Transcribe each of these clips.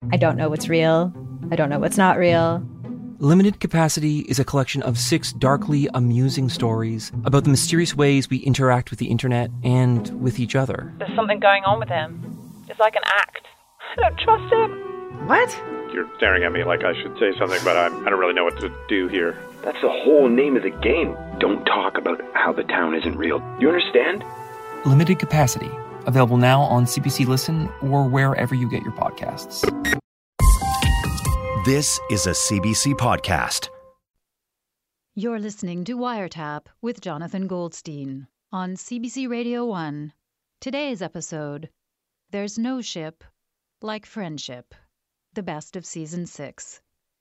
I don't know what's real. I don't know what's not real. Limited Capacity is a collection of 6 darkly amusing stories about the mysterious ways we interact with the internet and with each other. There's something going on with him. It's like an act. I don't trust him. What? You're staring at me like I should say something, but I don't really know what to do here. That's the whole name of the game. Don't talk about how the town isn't real. You understand? Limited Capacity. Available now on CBC Listen or wherever you get your podcasts. This is a CBC podcast. You're listening to Wiretap with Jonathan Goldstein on CBC Radio 1. Today's episode, There's No Ship Like Friendship, the best of Season 6.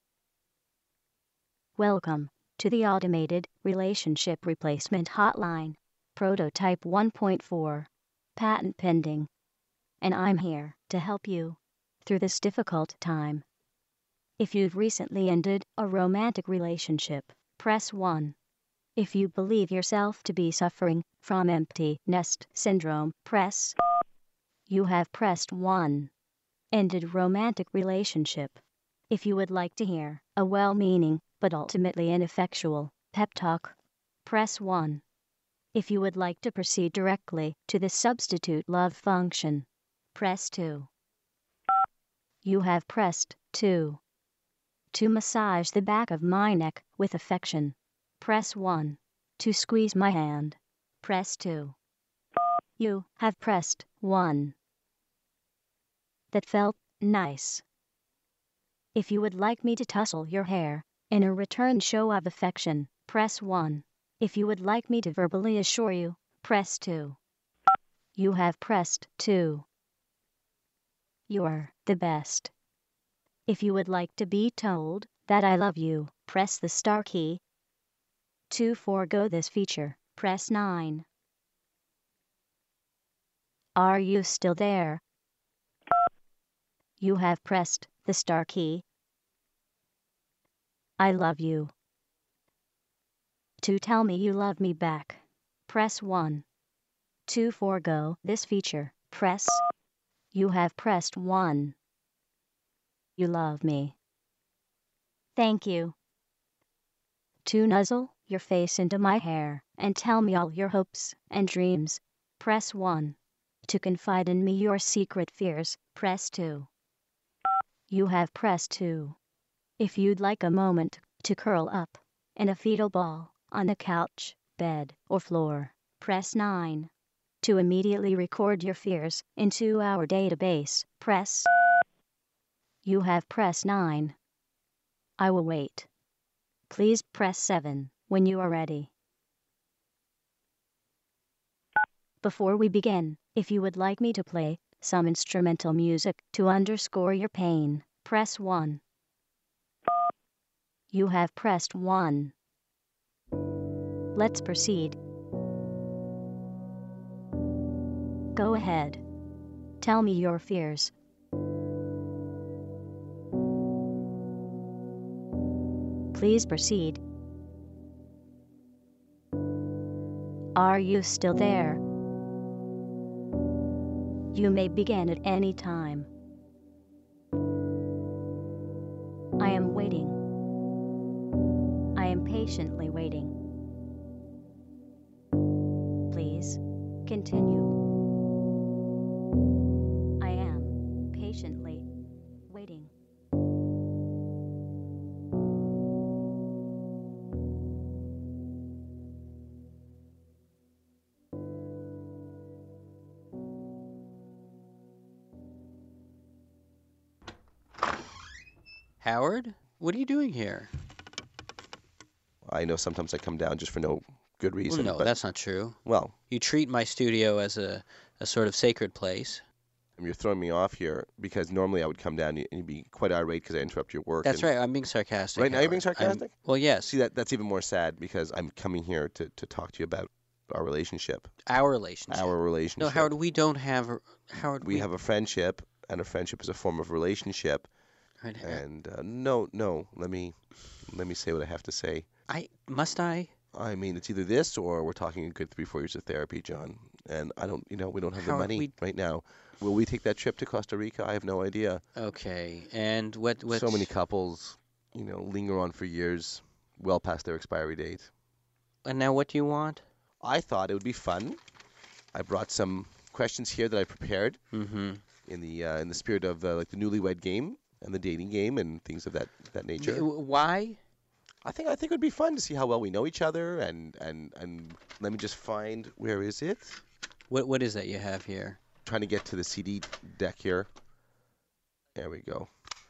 Welcome to the Automated Relationship Replacement Hotline, Prototype 1.4, patent pending. And I'm here to help you through this difficult time. If you've recently ended a romantic relationship, press 1. If you believe yourself to be suffering from empty nest syndrome, press. You have pressed 1. Ended romantic relationship. If you would like to hear a well-meaning but ultimately ineffectual pep talk, press 1. If you would like to proceed directly to the substitute love function, press 2. You have pressed 2. To massage the back of my neck with affection, press 1. To squeeze my hand, press 2. You have pressed 1. That felt nice. If you would like me to tussle your hair in a return show of affection, press 1. If you would like me to verbally assure you, press 2. You have pressed 2. You're the best. If you would like to be told that I love you, press the star key. To forego this feature, press 9. Are you still there? You have pressed the star key. I love you. To tell me you love me back, press 1. To forego this feature, press. You have pressed 1. You love me. Thank you. To nuzzle your face into my hair and tell me all your hopes and dreams, press 1. To confide in me your secret fears, press 2. You have pressed 2. If you'd like a moment to curl up in a fetal ball on the couch, bed, or floor, press 9. To immediately record your fears into our database, press. You have pressed 9. I will wait. Please press 7 when you are ready. Before we begin, if you would like me to play some instrumental music to underscore your pain, press 1. You have pressed 1. Let's proceed. Go ahead. Tell me your fears. Please proceed. Are you still there? You may begin at any time. I am waiting. I am patiently waiting. Please, continue. I am patiently waiting. Howard, what are you doing here? I know sometimes I come down just for no good reason. Well, no, but, that's not true. well, You treat my studio as a sort of sacred place. you're throwing me off here because normally I would come down and you'd be quite irate because I interrupt your work. That's right. I'm being sarcastic. Right now you're being Howard. sarcastic? Well, yes. See, that's even more sad because I'm coming here to talk to you about our relationship. Our relationship. Our relationship. No, Howard, we don't have... Howard, we have a friendship, and a friendship is a form of relationship. Right, And no, let me say what I have to say. Must I? I mean, it's either this or we're talking a good 3-4 years of therapy, John. And I don't, we don't have the money right now. Will we take that trip to Costa Rica? I have no idea. Okay. And what? So many couples, linger on for years, well past their expiry date. And now what do you want? I thought it would be fun. I brought some questions here that I prepared in the spirit of like the newlywed game and the dating game and things of that nature. Why? I think it would be fun to see how well we know each other and let me just find, where is it? What is that you have here? Trying to get to the CD deck here. There we go.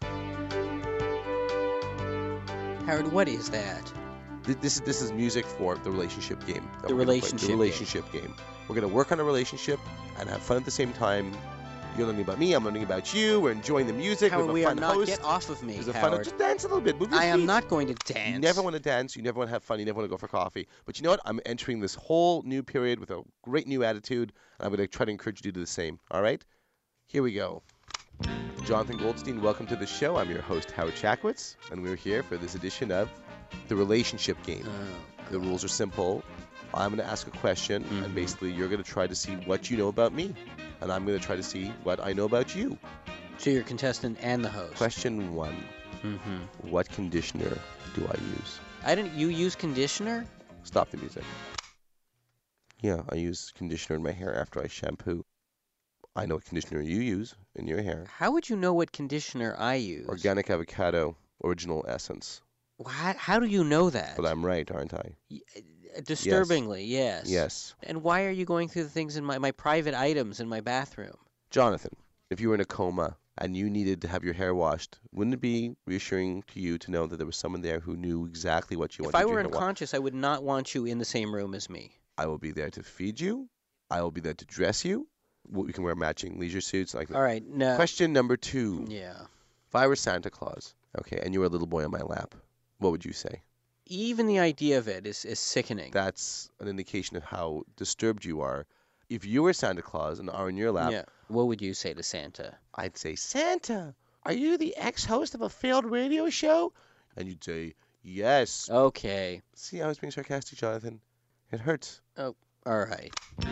Howard, what is that? This is music for the relationship game. The relationship game. We're going to work on a relationship and have fun at the same time. You're learning about me. I'm learning about you. We're enjoying the music. Howard, we have a are fun not. host. Get off of me, Howard. Just dance a little bit. Move your feet. I am not going to dance. You never want to dance. You never want to have fun. You never want to go for coffee. But you know what? I'm entering this whole new period with a great new attitude, and I'm going to try to encourage you to do the same. All right? Here we go. Jonathan Goldstein, welcome to the show. I'm your host, Howard Chakwitz, and we're here for this edition of the relationship game. The rules are simple. I'm going to ask a question, and basically you're going to try to see what you know about me, and I'm going to try to see what I know about you. So you're a contestant and the host. Question 1. What conditioner do I use? You use conditioner? Stop the music. Yeah, I use conditioner in my hair after I shampoo. I know what conditioner you use in your hair. How would you know what conditioner I use? Organic avocado, original essence. How do you know that? But I'm right, aren't I? Disturbingly, yes. Yes. And why are you going through the things in my private items in my bathroom? Jonathan, if you were in a coma and you needed to have your hair washed, wouldn't it be reassuring to you to know that there was someone there who knew exactly what you wanted? If I were unconscious, I would not want you in the same room as me. I will be there to feed you. I will be there to dress you. We can wear matching leisure suits. Like that. All right. No. Question number 2. Yeah. If I were Santa Claus, okay, and you were a little boy on my lap, what would you say? Even the idea of it is sickening. That's an indication of how disturbed you are. If you were Santa Claus and are in your lap, what would you say to Santa? I'd say, Santa, are you the ex-host of a failed radio show? And you'd say, yes. Okay. See, I was being sarcastic, Jonathan. It hurts. Oh, all right.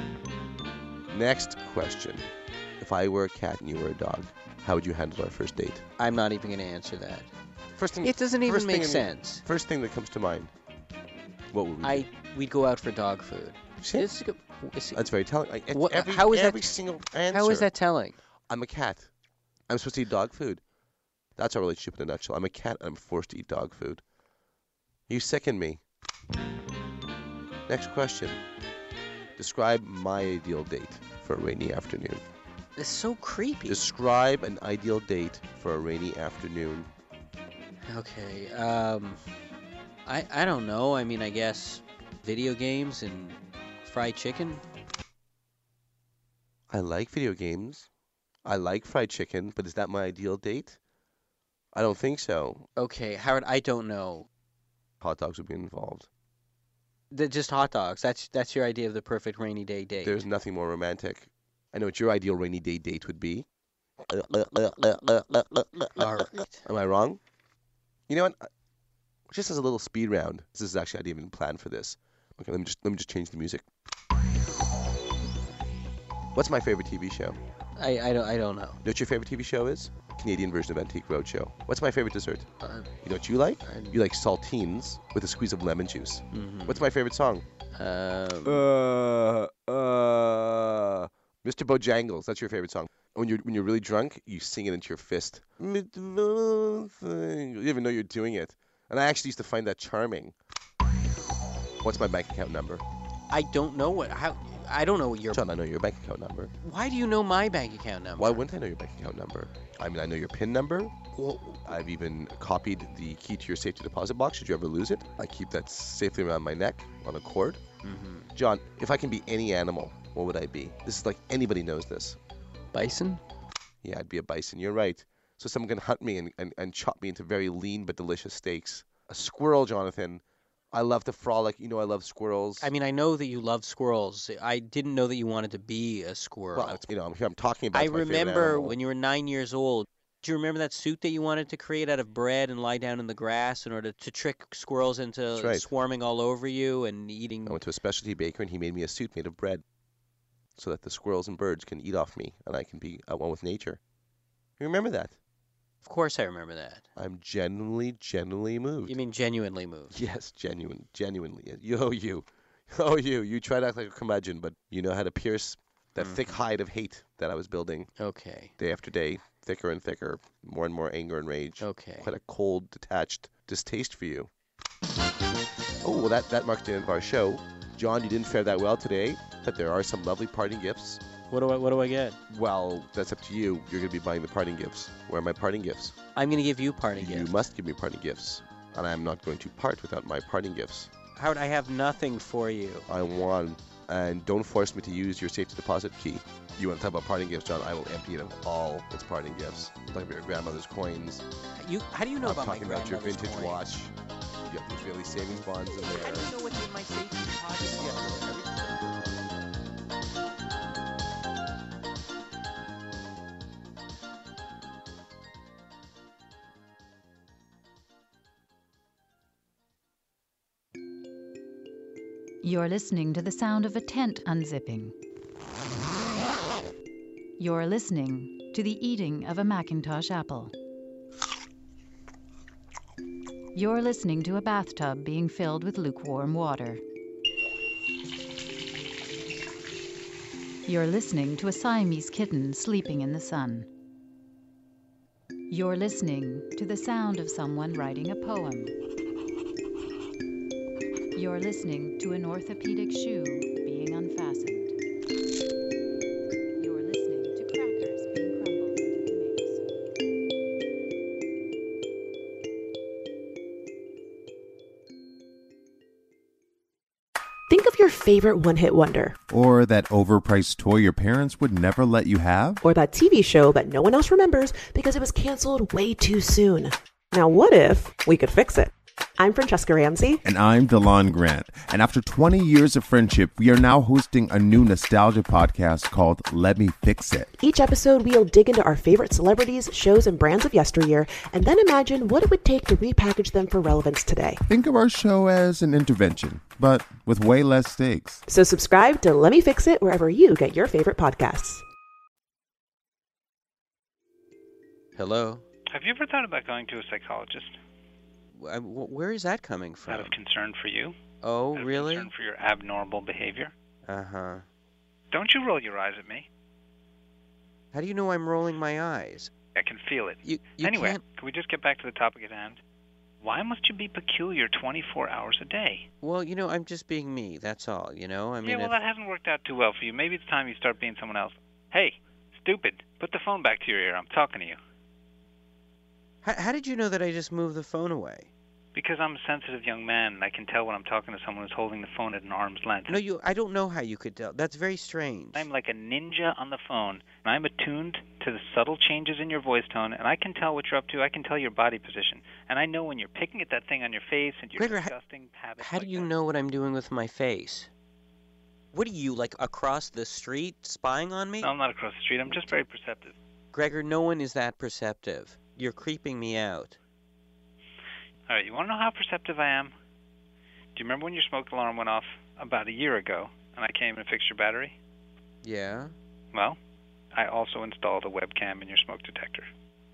Next question. If I were a cat and you were a dog, how would you handle our first date? I'm not even going to answer that. First thing, it doesn't even make sense. First thing that comes to mind. What would we do? We'd go out for dog food. That's very telling. How is every single answer. How is that telling? I'm a cat. I'm supposed to eat dog food. That's our relationship in a nutshell. I'm a cat and I'm forced to eat dog food. You sicken me. Next question. Describe my ideal date for a rainy afternoon. It's so creepy. Describe an ideal date for a rainy afternoon. Okay. I don't know. I mean, I guess video games and fried chicken. I like video games. I like fried chicken, but is that my ideal date? I don't think so. Okay, Howard, I don't know. Hot dogs would be involved. Just hot dogs. That's your idea of the perfect rainy day date. There's nothing more romantic. I know what your ideal rainy day date would be. All right. Am I wrong? You know what? Just as a little speed round. This is actually I didn't even plan for this. Okay, let me just change the music. What's my favorite TV show? I don't know. You know what your favorite TV show is? Canadian version of Antique Roadshow. What's my favorite dessert? You know what you like? You like saltines with a squeeze of lemon juice. Mm-hmm. What's my favorite song? Mr. Bojangles. That's your favorite song. When you're really drunk, you sing it into your fist. You didn't even know you're doing it. And I actually used to find that charming. What's my bank account number? I don't know I don't know what your... John, I know your bank account number. Why do you know my bank account number? Why wouldn't I know your bank account number? I mean, I know your PIN number. I've even copied the key to your safety deposit box. Should you ever lose it, I keep that safely around my neck on a cord. Mm-hmm. John, if I can be any animal, what would I be? This is like anybody knows this. Bison? Yeah, I'd be a bison. You're right. So someone can hunt me and chop me into very lean but delicious steaks. A squirrel, Jonathan. I love to frolic. You know I love squirrels. I mean, I know that you love squirrels. I didn't know that you wanted to be a squirrel. Well, I'm talking about I remember when you were 9 years old, Do you remember that suit that you wanted to create out of bread and lie down in the grass in order to trick squirrels into swarming all over you and eating? I went to a specialty baker and he made me a suit made of bread so that the squirrels and birds can eat off me and I can be at one with nature. You remember that? Of course I remember that. I'm genuinely moved. You mean genuinely moved? Yes, genuinely. You try to act like a curmudgeon, but you know how to pierce that thick hide of hate that I was building. Okay. Day after day, thicker and thicker, more and more anger and rage. Okay. Quite a cold, detached distaste for you. Oh, well, that marks the end of our show. John, you didn't fare that well today, but there are some lovely parting gifts. What do I get? Well, that's up to you. You're going to be buying the parting gifts. Where are my parting gifts? I'm going to give you parting gifts. You must give me parting gifts. And I'm not going to part without my parting gifts. Howard, I have nothing for you. I want, and don't force me to use your safety deposit key. You want to talk about parting gifts, John? I will empty it of all its parting gifts. I'm talking about your grandmother's coins. How do you know I'm about my talking about your grandmother's vintage coins? watch. You have Israeli savings bonds in there. How do you know what's in my safety deposit? You're listening to the sound of a tent unzipping. You're listening to the eating of a Macintosh apple. You're listening to a bathtub being filled with lukewarm water. You're listening to a Siamese kitten sleeping in the sun. You're listening to the sound of someone writing a poem. You're listening to an orthopedic shoe being unfastened. You're listening to crackers being crumbled into tomatoes. Think of your favorite one-hit wonder. Or that overpriced toy your parents would never let you have. Or that TV show that no one else remembers because it was canceled way too soon. Now what if we could fix it? I'm Francesca Ramsey. And I'm DeLon Grant. And after 20 years of friendship, we are now hosting a new nostalgia podcast called Let Me Fix It. Each episode, we'll dig into our favorite celebrities, shows, and brands of yesteryear, and then imagine what it would take to repackage them for relevance today. Think of our show as an intervention, but with way less stakes. So subscribe to Let Me Fix It wherever you get your favorite podcasts. Hello? Have you ever thought about going to a psychologist? Where is that coming from? Out of concern for you. Oh, out really? Of concern for your abnormal behavior. Uh-huh. Don't you roll your eyes at me. How do you know I'm rolling my eyes? I can feel it. You anyway, can't... can we just get back to the topic at hand? Why must you be peculiar 24 hours a day? Well, I'm just being me, that's all, I mean... Yeah, well, that hasn't worked out too well for you. Maybe it's time you start being someone else. Hey, stupid, put the phone back to your ear. I'm talking to you. How did you know that I just moved the phone away? Because I'm a sensitive young man, and I can tell when I'm talking to someone who's holding the phone at an arm's length. No, I don't know how you could tell. That's very strange. I'm like a ninja on the phone, and I'm attuned to the subtle changes in your voice tone, and I can tell what you're up to. I can tell your body position. And I know when you're picking at that thing on your face and your disgusting habits. How do you know what I'm doing with my face? What are you, like, across the street spying on me? No, I'm not across the street. I'm just very perceptive. Gregor, no one is that perceptive. You're creeping me out. All right, you want to know how perceptive I am? Do you remember when your smoke alarm went off about a year ago, and I came and fixed your battery? Yeah. Well, I also installed a webcam in your smoke detector.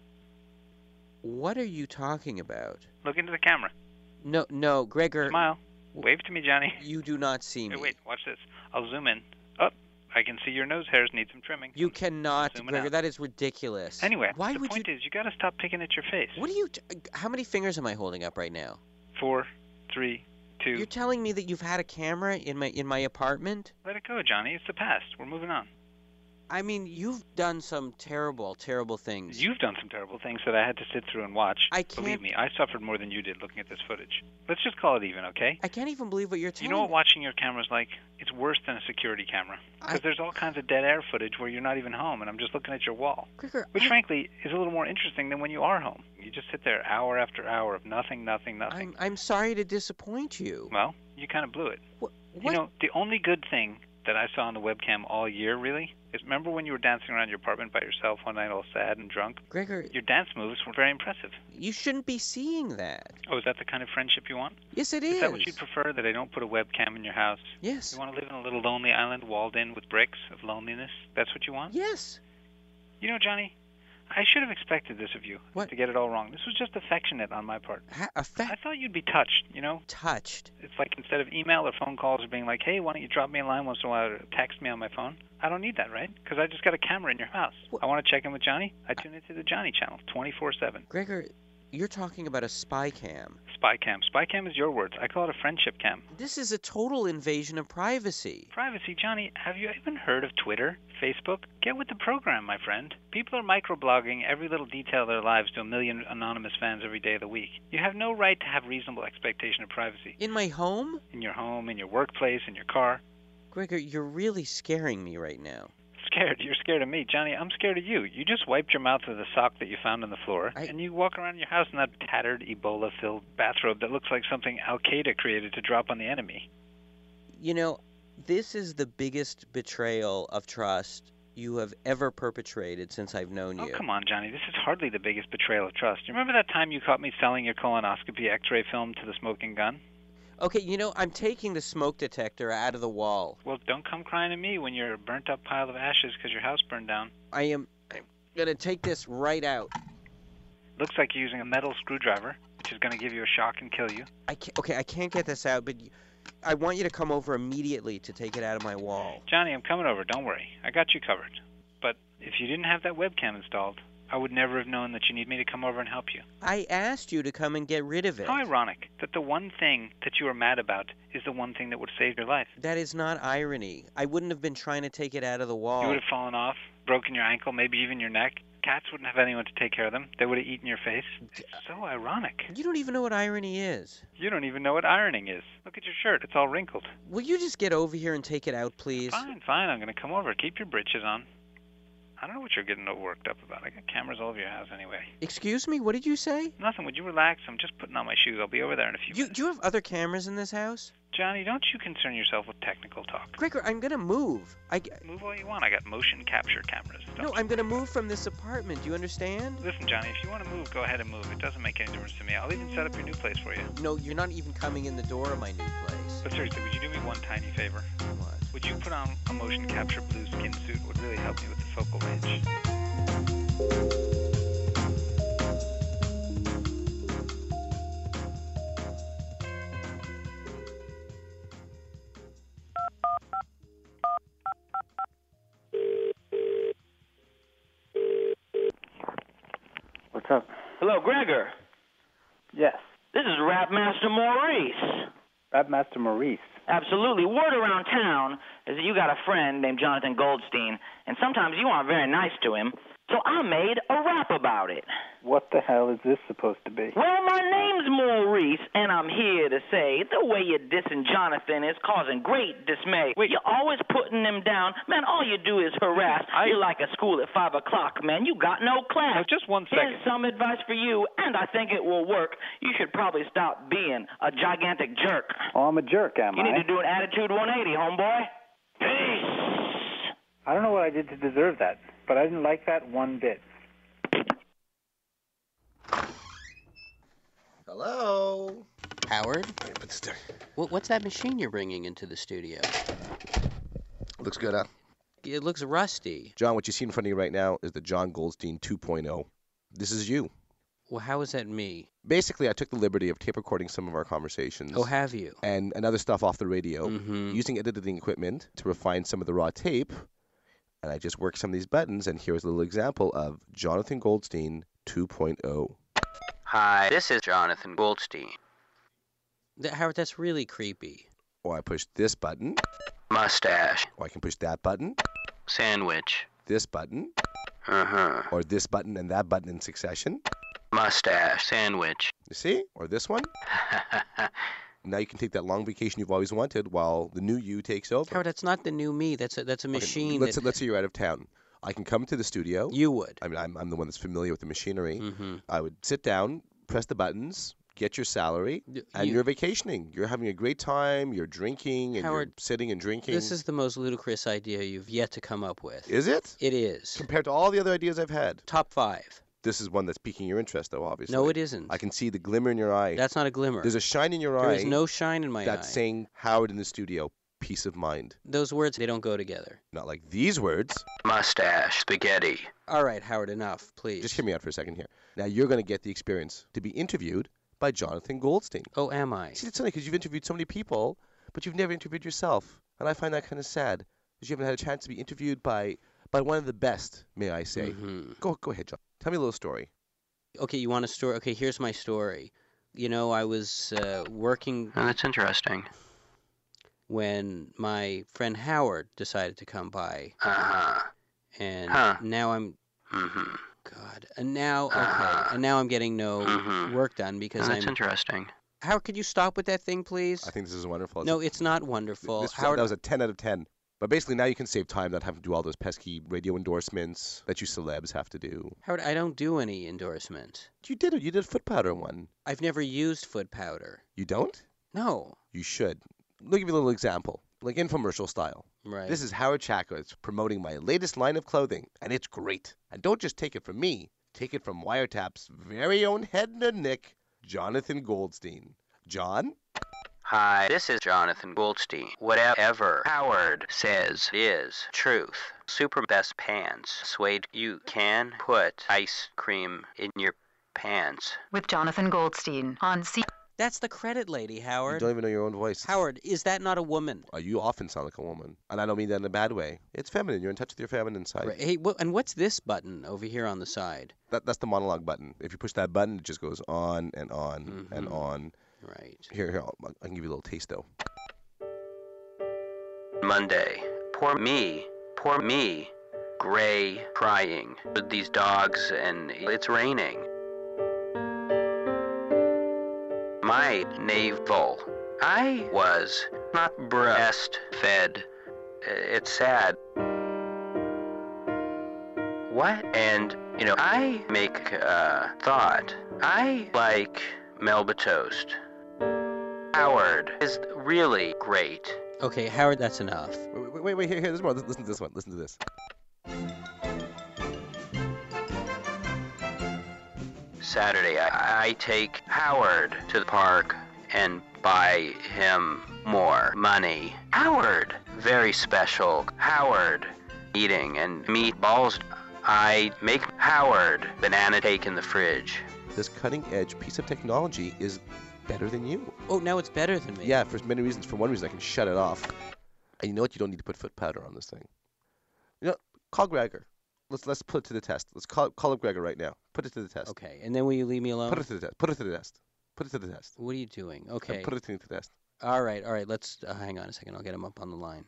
What are you talking about? Look into the camera. No, Gregor. Smile. Wave to me, Johnny. You do not see me. Hey, wait, watch this. I'll zoom in. Up. I can see your nose hairs need some trimming. You cannot, Gregor. That is ridiculous. Anyway, the point is, you got to stop picking at your face. What are you... How many fingers am I holding up right now? 4, 3, 2. You're telling me that you've had a camera in my apartment? Let it go, Johnny. It's the past. We're moving on. I mean, you've done some terrible, terrible things. You've done some terrible things that I had to sit through and watch. I can't... Believe me, I suffered more than you did looking at this footage. Let's just call it even, okay? I can't even believe what you're telling me. You know what watching your camera's like? It's worse than a security camera. Because there's all kinds of dead air footage where you're not even home, and I'm just looking at your wall. Gregor, which, frankly, is a little more interesting than when you are home. You just sit there hour after hour of nothing. I'm sorry to disappoint you. Well, you kind of blew it. What? You know, the only good thing that I saw on the webcam all year, really, Remember when you were dancing around your apartment by yourself one night all sad and drunk? Gregor... Your dance moves were very impressive. You shouldn't be seeing that. Oh, is that the kind of friendship you want? Yes, it is. Is that what you'd prefer, that I don't put a webcam in your house? Yes. You want to live in a little lonely island walled in with bricks of loneliness? That's what you want? Yes. You know, Johnny, I should have expected this of you. What? To get it all wrong. This was just affectionate on my part. I thought you'd be touched, you know? Touched? It's like instead of email or phone calls or being like, hey, why don't you drop me a line once in a while or text me on my phone? I don't need that, right? Because I just got a camera in your house. I want to check in with Johnny. I tune into the Johnny channel 24/7. Gregor, you're talking about a spy cam. Spy cam. Spy cam is your words. I call it a friendship cam. This is a total invasion of privacy. Privacy, Johnny. Have you even heard of Twitter, Facebook? Get with the program, my friend. People are microblogging every little detail of their lives to a million anonymous fans every day of the week. You have no right to have reasonable expectation of privacy. In my home? In your home, in your workplace, in your car. Gregor, you're really scaring me right now. Scared? You're scared of me. Johnny, I'm scared of you. You just wiped your mouth with a sock that you found on the floor, and you walk around your house in that tattered, Ebola-filled bathrobe that looks like something Al-Qaeda created to drop on the enemy. You know, this is the biggest betrayal of trust you have ever perpetrated since I've known you. Oh, come on, Johnny. This is hardly the biggest betrayal of trust. You remember that time you caught me selling your colonoscopy x-ray film to the smoking gun? Okay, you know, I'm taking the smoke detector out of the wall. Well, don't come crying to me when you're a burnt-up pile of ashes because your house burned down. I'm going to take this right out. Looks like you're using a metal screwdriver, which is going to give you a shock and kill you. I can't get this out, but I want you to come over immediately to take it out of my wall. Johnny, I'm coming over. Don't worry. I got you covered. But if you didn't have that webcam installed, I would never have known that you need me to come over and help you. I asked you to come and get rid of it. How ironic that the one thing that you are mad about is the one thing that would save your life. That is not irony. I wouldn't have been trying to take it out of the wall. You would have fallen off, broken your ankle, maybe even your neck. Cats wouldn't have anyone to take care of them. They would have eaten your face. It's so ironic. You don't even know what irony is. You don't even know what ironing is. Look at your shirt. It's all wrinkled. Will you just get over here and take it out, please? Fine. I'm going to come over. Keep your britches on. I don't know what you're getting all worked up about. I got cameras all over your house anyway. Excuse me? What did you say? Nothing. Would you relax? I'm just putting on my shoes. I'll be over there in a few minutes. Do you have other cameras in this house? Johnny, don't you concern yourself with technical talk. Gregor, I'm going to move. Move all you want. I got motion capture cameras. No, I'm going to move from this apartment. Do you understand? Listen, Johnny, if you want to move, go ahead and move. It doesn't make any difference to me. I'll even set up your new place for you. No, you're not even coming in the door of my new place. But seriously, would you do me one tiny favor? What? Would you put on a motion capture blue skin suit? It would really help me with the focal range. What's up? Hello, Gregor. Yes. This is Rapmaster Maurice. Rapmaster Maurice? Absolutely. Word around town is that you got a friend named Jonathan Goldstein, and sometimes you aren't very nice to him, so I made a rap about it. What the hell is this supposed to be? Well, my name's Maurice, and I'm here to say the way you're dissing Jonathan is causing great dismay. Wait. You're always putting him down. Man, all you do is harass. You're like a school at 5 o'clock, man. You got no class. Now, just 1 second. Here's some advice for you, and I think it will work. You should probably stop being a gigantic jerk. Oh, I'm a jerk, am I? You need to do an attitude 180, homeboy. Peace. I don't know what I did to deserve that, but I didn't like that one bit. Hello? Howard? What's that machine you're bringing into the studio? Looks good, huh? It looks rusty. John, what you see in front of you right now is the John Goldstein 2.0. This is you. Well, how is that me? Basically, I took the liberty of tape recording some of our conversations. Oh, have you? And other stuff off the radio, Mm-hmm. using editing equipment to refine some of the raw tape. And I just worked some of these buttons, and here's a little example of Jonathan Goldstein 2.0. Hi, this is Jonathan Goldstein. Howard, that's really creepy. Or I push this button. Mustache. Or I can push that button. Sandwich. This button. Uh-huh. Or this button and that button in succession. Mustache. Sandwich. You see? Or this one. Now you can take that long vacation you've always wanted while the new you takes over. Howard, that's not the new me. That's a machine. Okay, let's say you're out of town. I can come to the studio. You would. I mean, I'm the one that's familiar with the machinery. Mm-hmm. I would sit down, press the buttons, get your salary, and you're vacationing. You're having a great time. You're drinking, and Howard, you're sitting and drinking. This is the most ludicrous idea you've yet to come up with. Is it? It is. Compared to all the other ideas I've had. Top 5. This is one that's piquing your interest, though, obviously. No, it isn't. I can see the glimmer in your eye. That's not a glimmer. There's a shine in your eye. There is no shine in my eye. That's saying Howard in the studio. Peace of mind. Those words, they don't go together. Not like these words. Mustache, spaghetti. All right, Howard, enough, please. Just hear me out for a second here. Now, you're going to get the experience to be interviewed by Jonathan Goldstein. Oh, am I? See, it's funny because you've interviewed so many people, but you've never interviewed yourself. And I find that kind of sad, because you haven't had a chance to be interviewed by one of the best, may I say. Mm-hmm. Go ahead, John. Tell me a little story. Okay, you want a story? Okay, here's my story. You know, I was working... Oh, that's interesting. When my friend Howard decided to come by. And now I'm... Mm-hmm. God. And now, okay. And now I'm getting no work done because that's interesting. Howard, could you stop with that thing, please? I think this is wonderful. No, it's not wonderful. Howard, that was a 10 out of 10. But basically, now you can save time, not having to do all those pesky radio endorsements that you celebs have to do. Howard, I don't do any endorsement. You did it. You did a foot powder one. I've never used foot powder. You don't? No. You should. Let me give you a little example, like infomercial style. Right. This is Howard Chacko. It's promoting my latest line of clothing, and it's great. And don't just take it from me. Take it from Wiretap's very own head and neck, Jonathan Goldstein. John? Hi, this is Jonathan Goldstein. Whatever Howard says is truth. Super best pants. Suede, you can put ice cream in your pants. With Jonathan Goldstein on That's the credit lady, Howard. You don't even know your own voice. Howard, is that not a woman? You often sound like a woman. And I don't mean that in a bad way. It's feminine. You're in touch with your feminine side. Right. Hey, and what's this button over here on the side? That's the monologue button. If you push that button, it just goes on and on and on. Right. Here, I can give you a little taste, though. Monday. Poor me. Gray crying with these dogs, and it's raining. My navel. I was not breastfed. It's sad. What? And, I make thought. I like Melba toast. Howard is really great. Okay, Howard, that's enough. Wait, here, there's more. Listen to this one. Listen to this. Saturday, I take Howard to the park and buy him more money. Howard, very special. Howard, eating and meatballs. I make Howard banana cake in the fridge. This cutting-edge piece of technology is better than you. Oh, now it's better than me. Yeah, for many reasons. For one reason, I can shut it off. And you know what? You don't need to put foot powder on this thing. Call Gregor. Let's put it to the test. Let's call up Gregor right now. Put it to the test. Okay, and then will you leave me alone? Put it to the test. Put it to the test. Put it to the test. What are you doing? Okay. Put it to the test. All right. Let's hang on a second. I'll get him up on the line.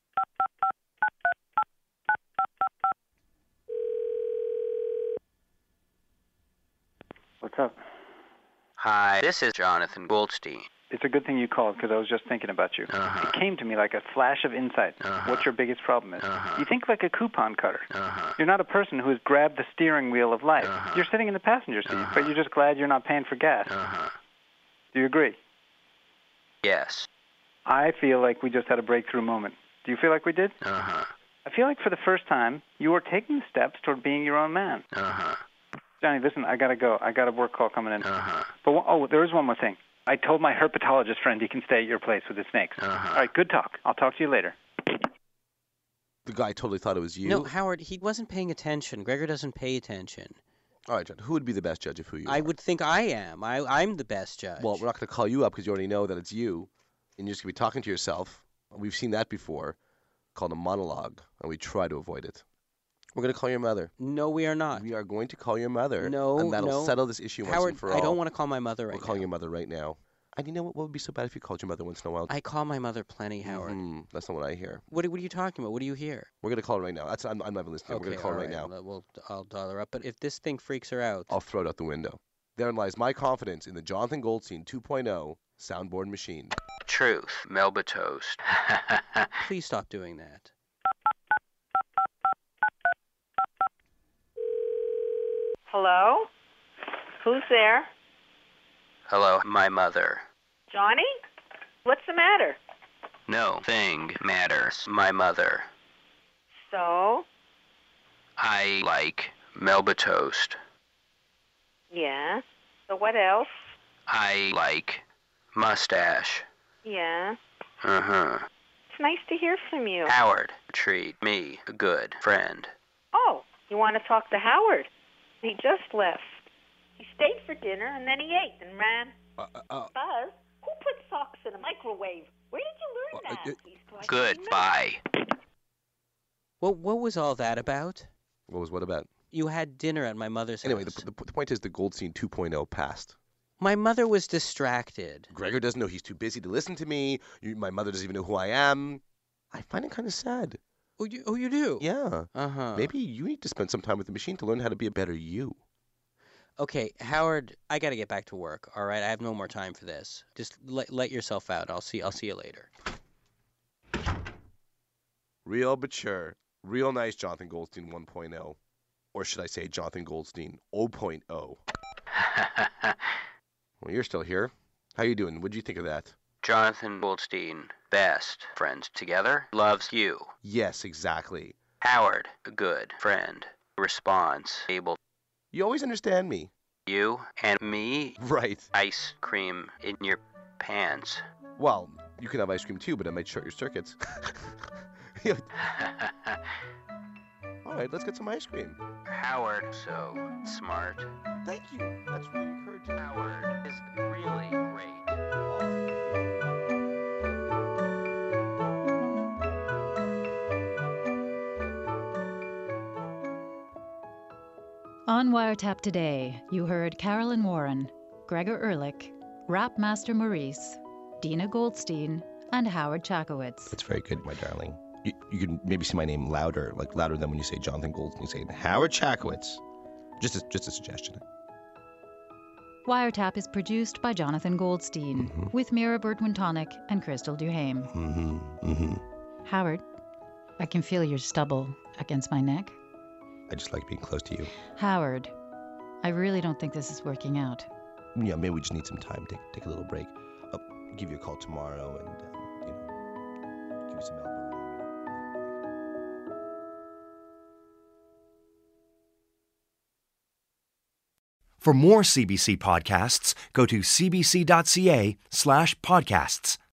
What's up? Hi, this is Jonathan Goldstein. It's a good thing you called because I was just thinking about you. It came to me like a flash of insight. What your biggest problem is. You think like a coupon cutter. You're not a person who has grabbed the steering wheel of life. You're sitting in the passenger seat, but you're just glad you're not paying for gas. Do you agree? Yes. I feel like we just had a breakthrough moment. Do you feel like we did? I feel like for the first time, you are taking steps toward being your own man. Johnny, listen, I gotta go. I got a work call coming in. But there is one more thing. I told my herpetologist friend he can stay at your place with the snakes. All right, good talk. I'll talk to you later. The guy totally thought it was you. No, Howard, he wasn't paying attention. Gregor doesn't pay attention. All right, John, who would be the best judge of who you are? I would think I am. I'm the best judge. Well, we're not going to call you up because you already know that it's you, and you're just going to be talking to yourself. We've seen that before, called a monologue, and we try to avoid it. We're going to call your mother. No, we are not. We are going to call your mother. No, and that'll settle this issue once Howard, and for all. I don't want to call my mother right now. We're calling your mother right now. And you know what would be so bad if you called your mother once in a while? I call my mother plenty, Howard. That's not what I hear. What are you talking about? What do you hear? We're going to call her right now. I'm not even listening. Okay, we're going to call her right now. Well, I'll dial her up. But if this thing freaks her out... I'll throw it out the window. Therein lies my confidence in the Jonathan Goldstein 2.0 soundboard machine. Truth. Melba toast. Please stop doing that. Hello? Who's there? Hello, my mother. Johnny? What's the matter? No thing matters, my mother. So? I like Melba toast. Yeah. So what else? I like mustache. Yeah. Uh-huh. It's nice to hear from you. Howard, treat me a good friend. Oh, you want to talk to Howard? He just left. He stayed for dinner, and then he ate and ran. Buzz, who put socks in a microwave? Where did you learn that? Goodbye. What was all that about? What was what about? You had dinner at my mother's house. Anyway, the point is the Goldstein 2.0 passed. My mother was distracted. Gregor doesn't know. He's too busy to listen to me. My mother doesn't even know who I am. I find it kind of sad. Oh, you do? Yeah. Uh-huh. Maybe you need to spend some time with the machine to learn how to be a better you. Okay, Howard, I got to get back to work. All right, I have no more time for this. Just let yourself out. I'll see you later. Real but sure. Real nice Jonathan Goldstein 1.0. Or should I say Jonathan Goldstein 0.0. Well, you're still here. How you doing? What'd you think of that? Jonathan Goldstein, best friends together, loves you. Yes, exactly. Howard, a good friend, response, able. You always understand me. You and me? Right. Ice cream in your pants. Well, you can have ice cream too, but I might short your circuits. All right, let's get some ice cream. Howard, so smart. Thank you. That's really encouraging. Howard is really great. On Wiretap today, you heard Carolyn Warren, Gregor Ehrlich, Rap Master Maurice, Dina Goldstein, and Howard Chakowitz. That's very good, my darling. You can maybe say my name louder, like louder than when you say Jonathan Goldstein. You say Howard Chakowitz. Just a suggestion. Wiretap is produced by Jonathan Goldstein, with Mira Bertwin-Tonic and Crystal Duhame. Howard, I can feel your stubble against my neck. I just like being close to you. Howard, I really don't think this is working out. Yeah, maybe we just need some time. Take a little break. I'll give you a call tomorrow and, give you some elbow room. For more CBC podcasts, go to cbc.ca/podcasts.